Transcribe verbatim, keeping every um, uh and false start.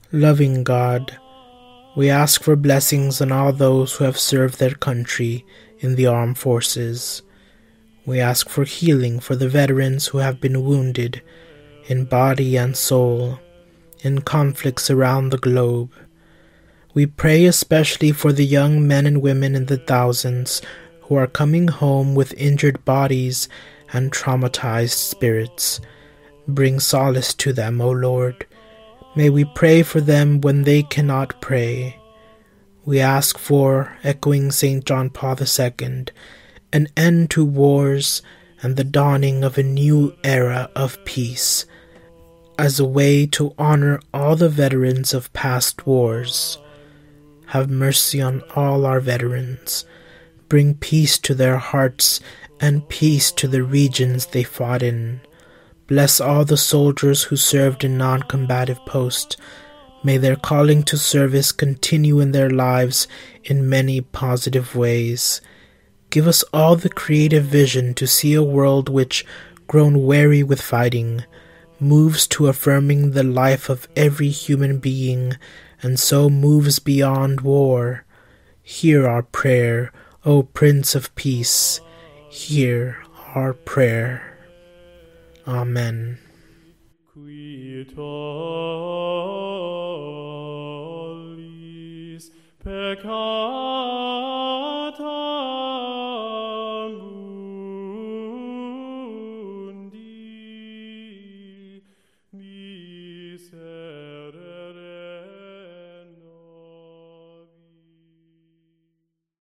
Loving God, we ask for blessings on all those who have served their country in the armed forces. We ask for healing for the veterans who have been wounded in body and soul in conflicts around the globe. We pray especially for the young men and women in the thousands who are coming home with injured bodies and traumatized spirits. Bring solace to them, O Lord. May we pray for them when they cannot pray. We ask for, echoing Saint John Paul the Second, an end to wars and the dawning of a new era of peace, as a way to honor all the veterans of past wars. Have mercy on all our veterans. Bring peace to their hearts and peace to the regions they fought in. Bless all the soldiers who served in non-combative posts. May their calling to service continue in their lives in many positive ways. Give us all the creative vision to see a world which, grown weary with fighting, moves to affirming the life of every human being, and so moves beyond war. Hear our prayer, O Prince of Peace. Hear our prayer. Amen. Qui tollis peccata